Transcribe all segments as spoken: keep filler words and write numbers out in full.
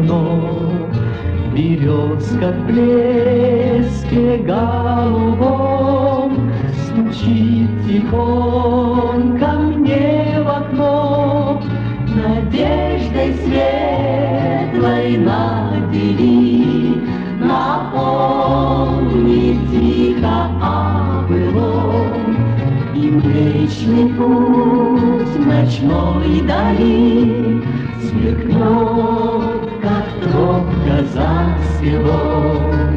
окно. Березка в блеске голубом стучит тихонько мне в окно. Надеждой светлой надели, напомни тихо о былом. И Млечный Путь в ночной дали сверкнет, как тропка за селом.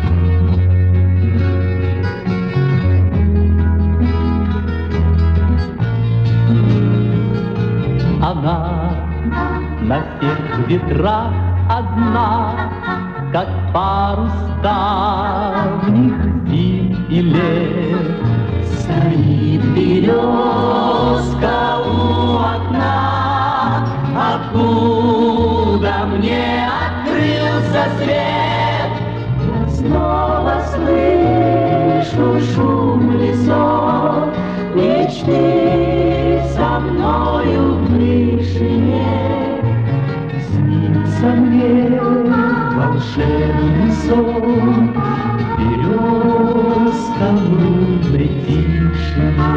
Она на всех ветрах одна, как парус давних зим и лет. Стоит березка у окна, откуда мне открылся свет. Я снова слышу шум лесов, мечты со мною в вышине. Снится мне волшебный сон, березка в лунной тишине.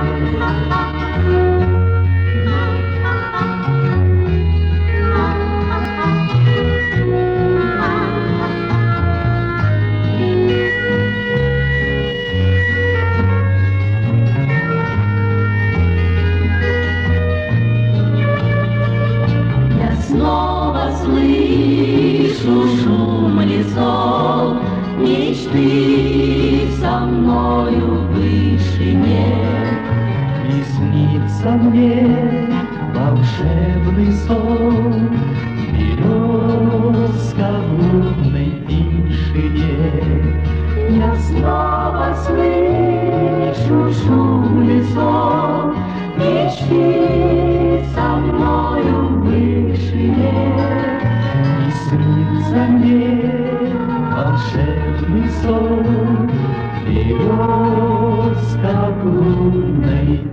Снова слышу шум лесов, мечты со мною в вышине. И снится мне волшебный сон, березка в лунной тишине. Я снова слышу шум лесов, мечты со мною в вышине. И снится мне волшебный сон, березка в лунной